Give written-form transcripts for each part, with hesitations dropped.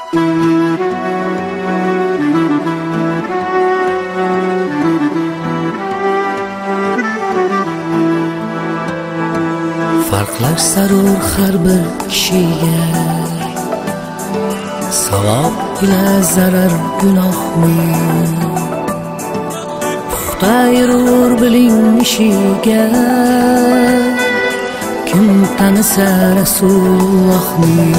Farqlar zarur har bir kishiga, savob ila zarar gunohni puxta ayirur bilinishiga. Kim tanisa Rasulullohni,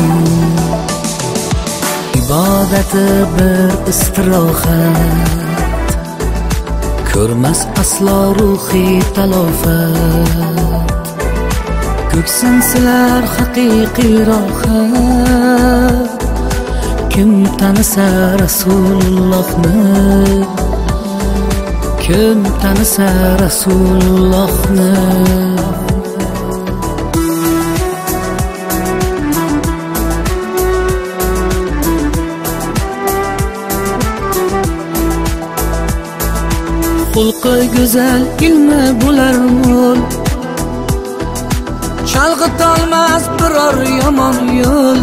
ibodati bir istirohat, ko'rmas aslo ruhiy talofat. Ko'ksin silar haqiqiy rohat, kim tanisa Rasulullohni, kim tanisa Rasulullohni. Xulqi go'zal, ilmi bo'lar mo'l, chalg'itolmas biror yomon yo'l.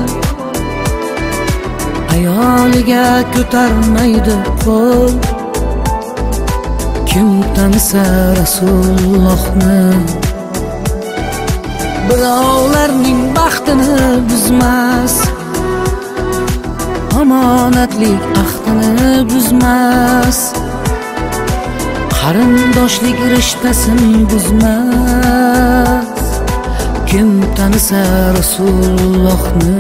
Ayoliga ko'tarmaydi qo'l, kim tanisa Rasulullohni. Birovlarning baxtini buzmas, omonatlik ahdini buzmas, qarindoshlik rishtasini buzmas. Kim tanisa Rasulullohni,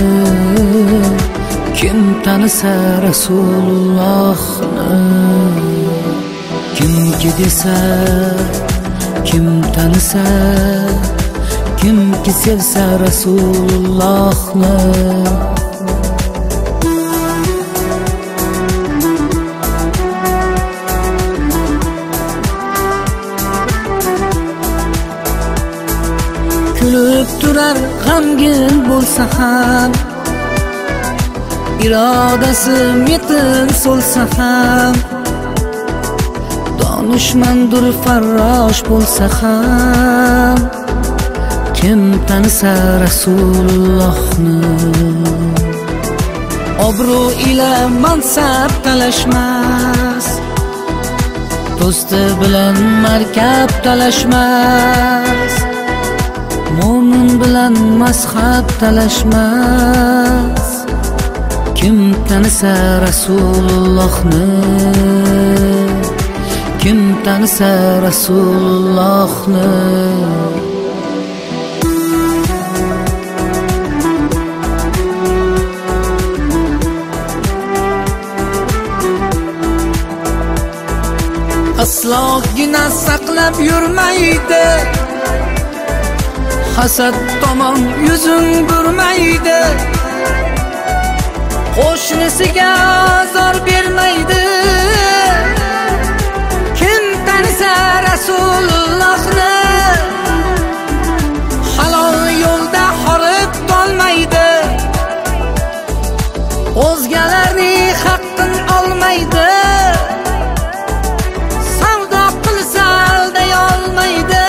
kim tanisa Rasulullohni. Kimki desa, kim tanisa, kimki sevsa Rasulullohni. Kulib turar g'amgin bo'lsa ham, irodasi metin so'lsa ham, donishmandur farrosh bo'lsa ham, kim tanisa Rasulullohni. Obro' ila mansab talashmas, do'sti bilan markab talashmas, mo'min bilan mazhab talashmas. Kim tanisa Rasulullohni, kim tanisa Rasulullohni. Aslogina saqlab yurmaydi, hasad tomon yuzing burmaydi, qo'shnisiga azor bermaydi. Kim tanisa Rasulullohni, halol yo'lda horib tolmaydi, o'zgalarning haqqin olmaydi, savdo qilsa alday olmaydi.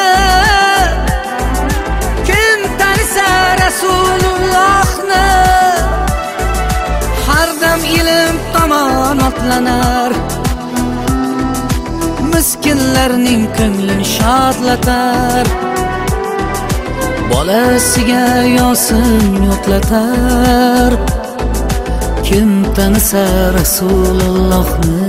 Rasulullohni har dam ilm tomon otlanar, miskinlarning ko'nglini shodlatar, bolasiga yosin yodlatar. Kim tanisa Rasulullohni,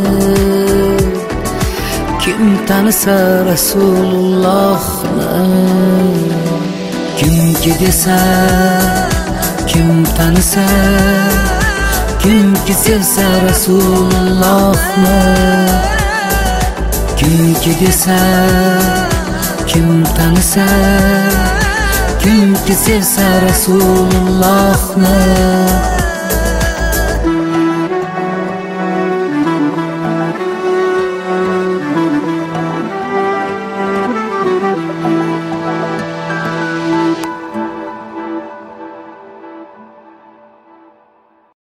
kim tanisa Rasulullohni. Kimki desa, kim tanisa, kimki sevsa Rasulullohni. Kimki desa, kim tanisa, kimki sevsa Rasulullohni.